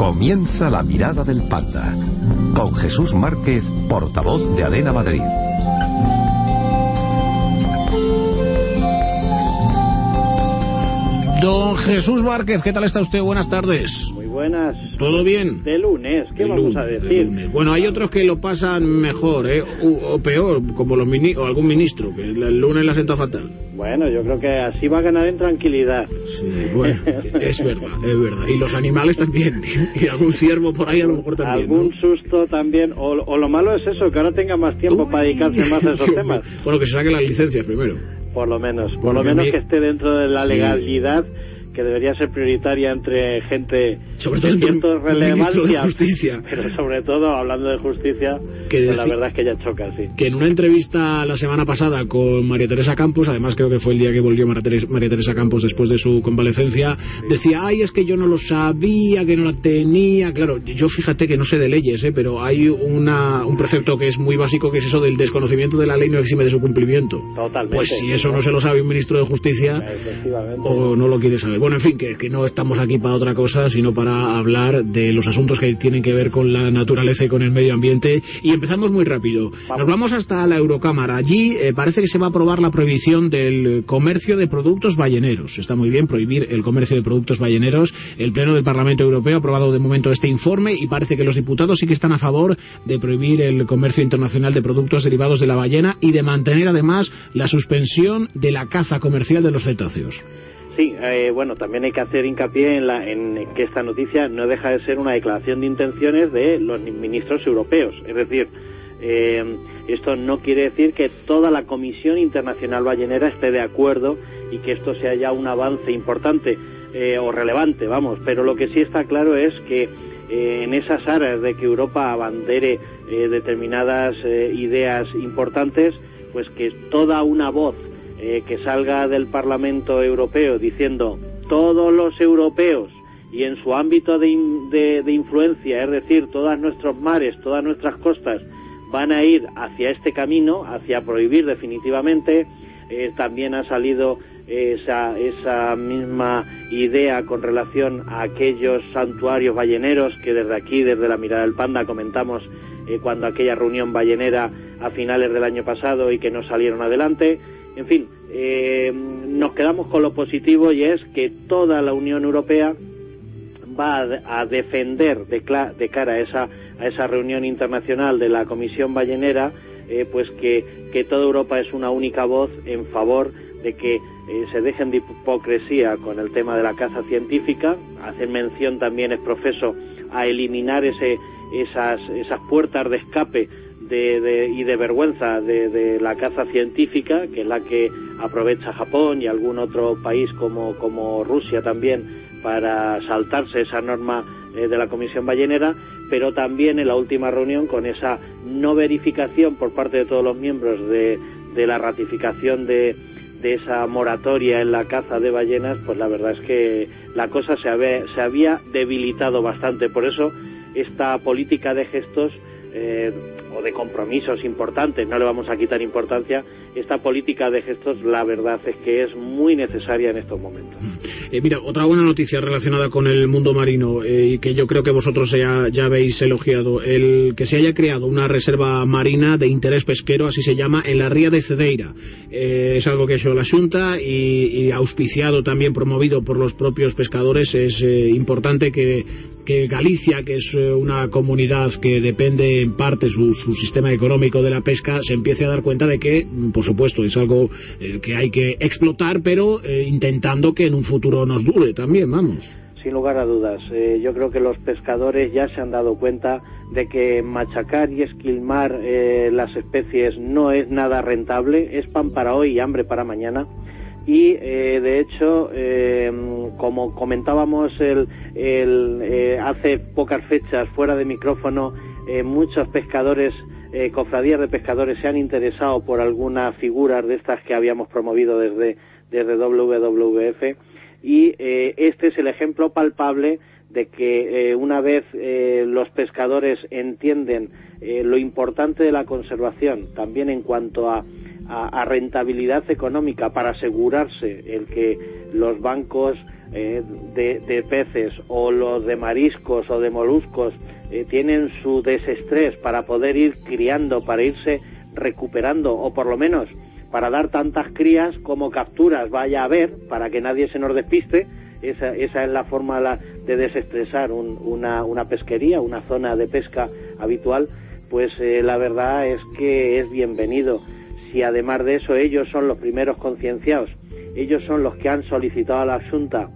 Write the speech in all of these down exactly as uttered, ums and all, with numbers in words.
Comienza La Mirada del Panda, con Jesús Márquez, portavoz de ADENA Madrid. Don Jesús Márquez, ¿qué tal está usted? Buenas tardes. Muy buenas. ¿Todo bien? De lunes, ¿qué de vamos lunes, a decir? Bueno, hay otros que lo pasan mejor, ¿eh? O, o peor, como los mini o algún ministro, que el lunes la senta fatal. Bueno, yo creo que así va a ganar en tranquilidad. Sí, bueno, es verdad, es verdad. Y los animales también, y algún ciervo por ahí a lo mejor también. Algún ¿no? susto también, o, o lo malo es eso, que ahora tenga más tiempo Uy, para dedicarse más a esos Dios temas. Mío. Bueno, que se saquen las licencias primero. Por lo menos, por lo menos que esté dentro de la legalidad, que debería ser prioritaria entre gente sobre todo de cierta relevancia, de justicia. Pero sobre todo, hablando de justicia, que pues la verdad es que ya choca, sí. Que en una entrevista la semana pasada con María Teresa Campos, además creo que fue el día que volvió María Teresa, María Teresa Campos después de su convalecencia, sí. decía, ay, es que yo no lo sabía, que no la tenía. Claro, yo fíjate que no sé de leyes, ¿eh? Pero hay una, un precepto que es muy básico, que es eso del desconocimiento de la ley no exime de su cumplimiento. Totalmente. Pues si eso no se lo sabe un ministro de Justicia, o no lo quiere saber. Bueno, en fin, que, que no estamos aquí para otra cosa, sino para hablar de los asuntos que tienen que ver con la naturaleza y con el medio ambiente. Y empezamos muy rápido. Vamos. Nos vamos hasta la Eurocámara. Allí eh, parece que se va a aprobar la prohibición del comercio de productos balleneros. Está muy bien prohibir el comercio de productos balleneros. El Pleno del Parlamento Europeo ha aprobado de momento este informe y parece que los diputados sí que están a favor de prohibir el comercio internacional de productos derivados de la ballena y de mantener además la suspensión de la caza comercial de los cetáceos. Sí, eh, bueno, también hay que hacer hincapié en, la, en que esta noticia no deja de ser una declaración de intenciones de los ministros europeos. Es decir, eh, esto no quiere decir que toda la Comisión Internacional Ballenera esté de acuerdo y que esto sea ya un avance importante eh, o relevante, vamos. Pero lo que sí está claro es que eh, en esas áreas de que Europa abandere eh, determinadas eh, ideas importantes, pues que toda una voz Eh, que salga del Parlamento Europeo diciendo todos los europeos y en su ámbito de, in, de, de influencia, es decir, todos nuestros mares, todas nuestras costas van a ir hacia este camino, hacia prohibir definitivamente. Eh, también ha salido esa, esa misma idea con relación a aquellos santuarios balleneros que desde aquí, desde la Mirada del Panda, comentamos eh, cuando aquella reunión ballenera a finales del año pasado y que no salieron adelante. En fin, eh, nos quedamos con lo positivo y es que toda la Unión Europea va a, a defender de, de cara a esa, a esa reunión internacional de la Comisión Ballenera, eh, pues que, que toda Europa es una única voz en favor de que eh, se dejen de hipocresía con el tema de la caza científica. Hacen mención también, es profeso, a eliminar ese, esas, esas puertas de escape De, de, y de vergüenza de, de la caza científica, que es la que aprovecha Japón y algún otro país como, como Rusia también para saltarse esa norma eh, de la Comisión Ballenera, pero también en la última reunión con esa no verificación por parte de todos los miembros de, de la ratificación de, de esa moratoria en la caza de ballenas, pues la verdad es que la cosa se había, se había debilitado bastante. Por eso esta política de gestos eh, o de compromisos importantes, no le vamos a quitar importancia, esta política de gestos, la verdad es que es muy necesaria en estos momentos. Eh, mira, otra buena noticia relacionada con el mundo marino, eh, y que yo creo que vosotros ya, ya habéis elogiado, el que se haya creado una reserva marina de interés pesquero, así se llama, en la ría de Cedeira. Eh, es algo que ha hecho la Xunta y, y auspiciado también, promovido por los propios pescadores. Es eh, importante que, que Galicia, que es eh, una comunidad que depende en parte su, su sistema económico de la pesca, se empiece a dar cuenta de que, por supuesto, es algo eh, que hay que explotar, pero eh, intentando que en un futuro nos dure también, vamos. Sin lugar a dudas, eh, yo creo que los pescadores ya se han dado cuenta de que machacar y esquilmar eh, las especies no es nada rentable, es pan para hoy y hambre para mañana. Y eh, de hecho, eh, como comentábamos el, el, eh, hace pocas fechas fuera de micrófono, eh, muchos pescadores, eh, cofradías de pescadores se han interesado por algunas figuras de estas que habíamos promovido desde, desde W W F, y eh, este es el ejemplo palpable de que eh, una vez eh, los pescadores entienden eh, lo importante de la conservación, también en cuanto a A, a rentabilidad económica, para asegurarse el que los bancos eh, de, de peces o los de mariscos o de moluscos eh, tienen su desestrés para poder ir criando, para irse recuperando, o por lo menos para dar tantas crías como capturas vaya a haber, para que nadie se nos despiste. Esa, esa es la forma la, de desestresar un, una, una pesquería, una zona de pesca habitual. Pues eh, la verdad es que es bienvenido. Si además de eso ellos son los primeros concienciados, ellos son los que han solicitado a la Xunta,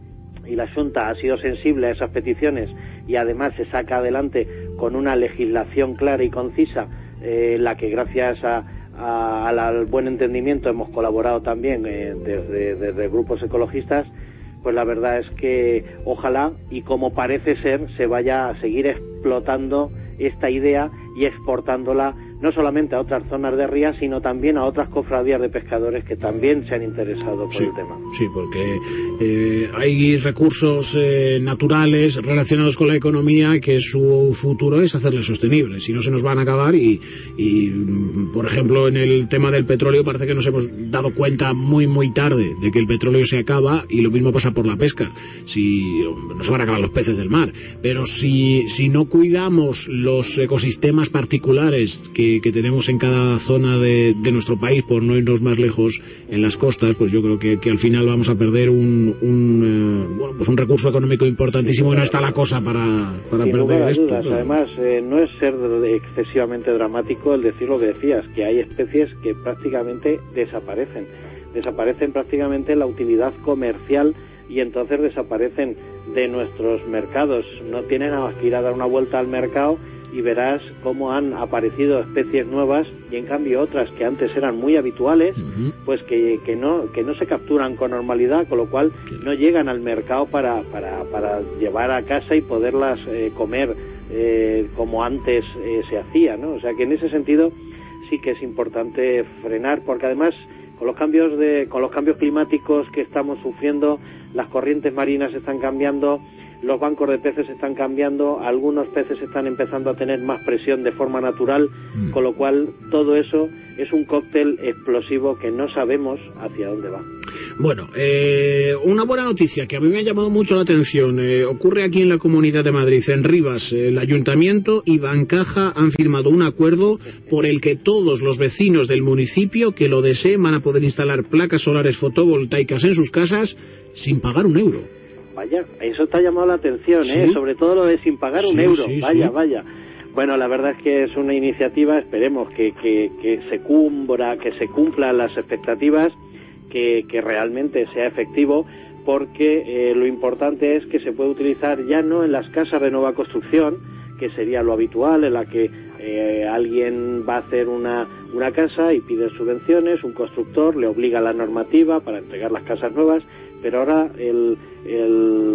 y la Xunta ha sido sensible a esas peticiones, y además se saca adelante con una legislación clara y concisa, eh, la que gracias a, a, al buen entendimiento hemos colaborado también eh, desde, desde grupos ecologistas. Pues la verdad es que ojalá, y como parece ser, se vaya a seguir explotando esta idea y exportándola no solamente a otras zonas de rías, sino también a otras cofradías de pescadores que también se han interesado por sí, el tema. Sí, porque eh, hay recursos eh, naturales relacionados con la economía que su futuro es hacerles sostenibles, si no se nos van a acabar. Y, y por ejemplo, en el tema del petróleo parece que nos hemos dado cuenta muy muy tarde de que el petróleo se acaba, y lo mismo pasa por la pesca. Si no se van a acabar los peces del mar, pero si, si no cuidamos los ecosistemas particulares que que tenemos en cada zona de, de nuestro país, por no irnos más lejos en las costas, pues yo creo que, que al final vamos a perder un, un eh, bueno, pues un recurso económico importantísimo, y no está la cosa para, para Sin perder lugar a esto. dudas. Claro. Además, eh, no es ser excesivamente dramático el decir lo que decías, que hay especies que prácticamente desaparecen, desaparecen prácticamente la utilidad comercial, y entonces desaparecen de nuestros mercados. No tienen nada más que ir a dar una vuelta al mercado y verás cómo han aparecido especies nuevas, y en cambio otras que antes eran muy habituales, uh-huh. pues que, que no que no se capturan con normalidad, con lo cual no llegan al mercado para para, para llevar a casa y poderlas eh, comer eh, como antes eh, se hacía, ¿no? O sea que en ese sentido sí que es importante frenar, porque además con los cambios de con los cambios climáticos que estamos sufriendo, las corrientes marinas están cambiando, los bancos de peces están cambiando, algunos peces están empezando a tener más presión de forma natural, mm. con lo cual todo eso es un cóctel explosivo que no sabemos hacia dónde va. Bueno, eh, una buena noticia que a mí me ha llamado mucho la atención, eh, ocurre aquí en la Comunidad de Madrid, en Rivas. El Ayuntamiento y Bancaja han firmado un acuerdo por el que todos los vecinos del municipio que lo deseen van a poder instalar placas solares fotovoltaicas en sus casas sin pagar un euro. Vaya, eso te ha llamado la atención, ¿eh? ¿Sí? Sobre todo lo de sin pagar un sí, euro. Sí, vaya, sí. vaya. Bueno, la verdad es que es una iniciativa, esperemos que, que, que se cumpla, que se cumplan las expectativas, que, que realmente sea efectivo, porque eh, lo importante es que se puede utilizar ya no en las casas de nueva construcción, que sería lo habitual, en la que eh, alguien va a hacer una, una casa y pide subvenciones, un constructor le obliga a la normativa para entregar las casas nuevas, pero ahora el, el,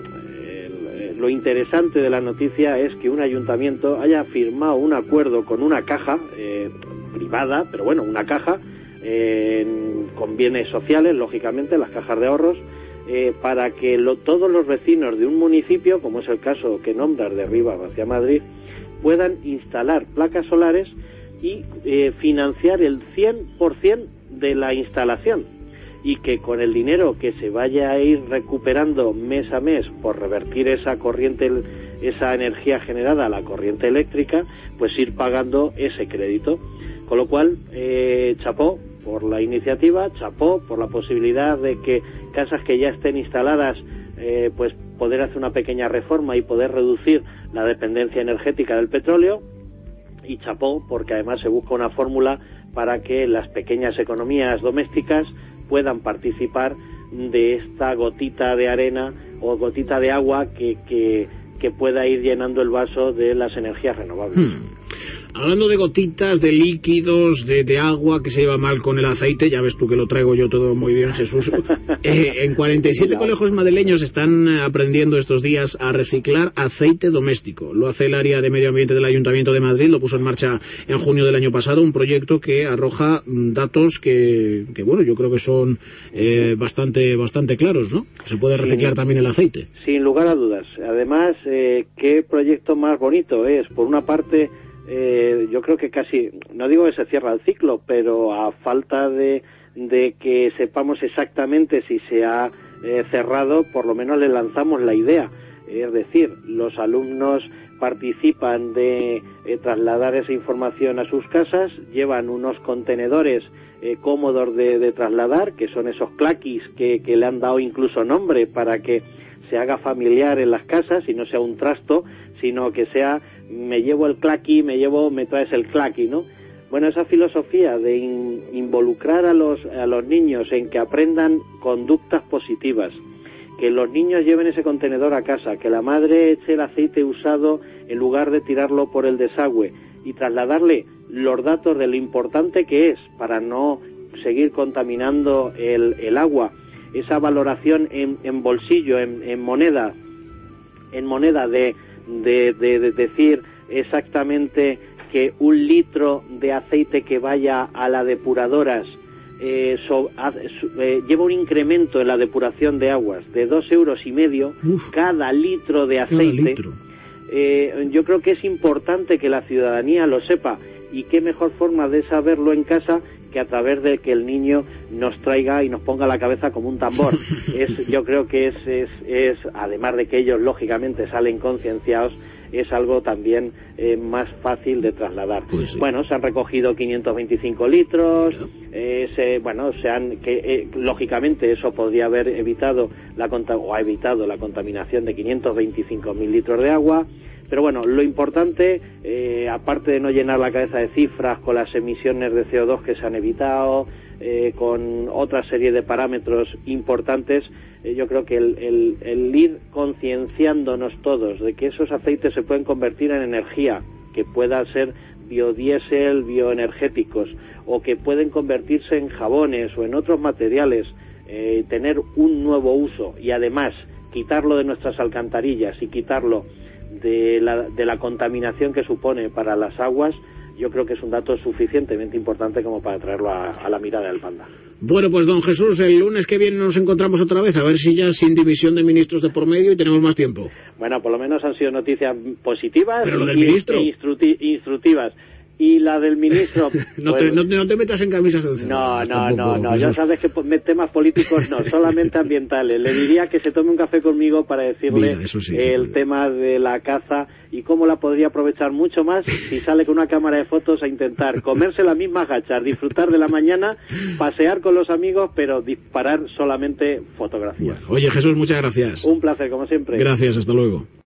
el, lo interesante de la noticia es que un ayuntamiento haya firmado un acuerdo con una caja eh, privada, pero bueno, una caja eh, con bienes sociales, lógicamente, las cajas de ahorros, eh, para que lo, todos los vecinos de un municipio, como es el caso que nombras de Rivas hacia Madrid, puedan instalar placas solares y eh, financiar el cien por ciento de la instalación, y que con el dinero que se vaya a ir recuperando mes a mes por revertir esa corriente, esa energía generada a la corriente eléctrica, pues ir pagando ese crédito. Con lo cual, eh, chapó por la iniciativa, chapó por la posibilidad de que casas que ya estén instaladas, eh, pues poder hacer una pequeña reforma y poder reducir la dependencia energética del petróleo, y chapó porque además se busca una fórmula para que las pequeñas economías domésticas puedan participar de esta gotita de arena o gotita de agua que, que, que pueda ir llenando el vaso de las energías renovables. Hmm. Hablando de gotitas, de líquidos, de, de agua que se lleva mal con el aceite, ya ves tú que lo traigo yo todo muy bien, Jesús. Eh, en cuarenta y siete colegios madrileños están aprendiendo estos días a reciclar aceite doméstico. Lo hace el área de medio ambiente del Ayuntamiento de Madrid, lo puso en marcha en junio del año pasado, un proyecto que arroja datos que, que bueno, yo creo que son eh, bastante, bastante claros, ¿no? Se puede reciclar sin, también el aceite. Sin lugar a dudas. Además, eh, qué proyecto más bonito es. Por una parte, Eh, yo creo que casi, no digo que se cierra el ciclo, pero a falta de, de que sepamos exactamente si se ha eh, cerrado, por lo menos les lanzamos la idea. Es decir, los alumnos participan de eh, trasladar esa información a sus casas, llevan unos contenedores eh, cómodos de, de trasladar, que son esos claquis que, que le han dado incluso nombre para que se haga familiar en las casas y no sea un trasto, sino que sea, me llevo el claqui, me llevo, me traes el claqui, ¿no? Bueno, esa filosofía de in, involucrar a los, a los niños en que aprendan conductas positivas, que los niños lleven ese contenedor a casa, que la madre eche el aceite usado en lugar de tirarlo por el desagüe, y trasladarle los datos de lo importante que es para no seguir contaminando el, el agua, esa valoración en, en bolsillo, en, en moneda, en moneda de, de, de, de decir exactamente que un litro de aceite que vaya a la depuradoras eh, so, a, eh, lleva un incremento en la depuración de aguas de dos euros y medio Uf, cada litro de aceite. Litro. Eh, yo creo que es importante que la ciudadanía lo sepa, y qué mejor forma de saberlo en casa que a través de que el niño nos traiga y nos ponga la cabeza como un tambor. Es, yo creo que es, es, es, además de que ellos lógicamente salen concienciados, es algo también eh, más fácil de trasladar. Pues sí. Bueno, se han recogido quinientos veinticinco litros, claro. eh, se, bueno, se han, que eh, lógicamente eso podría haber evitado la o ha evitado la contaminación de quinientos veinticinco mil litros de agua. Pero bueno, lo importante, eh, aparte de no llenar la cabeza de cifras con las emisiones de C O dos que se han evitado, eh, con otra serie de parámetros importantes, eh, yo creo que el, el, el ir concienciándonos todos de que esos aceites se pueden convertir en energía, que pueda ser biodiesel, bioenergéticos, o que pueden convertirse en jabones o en otros materiales, eh, tener un nuevo uso, y además quitarlo de nuestras alcantarillas y quitarlo de la, de la contaminación que supone para las aguas, yo creo que es un dato suficientemente importante como para traerlo a, a la mirada del Panda. Bueno, pues don Jesús, el lunes que viene nos encontramos otra vez, a ver si ya sin división de ministros de por medio y tenemos más tiempo. Bueno, por lo menos han sido noticias positivas. Pero lo del y, ministro. E instruti- instructivas. Y la del ministro... no, pues, te, no, no te metas en camisas de once. No, no, no, no, ya sabes que temas políticos no, solamente ambientales. Le diría que se tome un café conmigo para decirle Mira, sí, el sí. tema de la caza y cómo la podría aprovechar mucho más si sale con una cámara de fotos a intentar comerse las mismas gachas, disfrutar de la mañana, pasear con los amigos, pero disparar solamente fotografías. Bueno, oye, Jesús, muchas gracias. Un placer, como siempre. Gracias, hasta luego.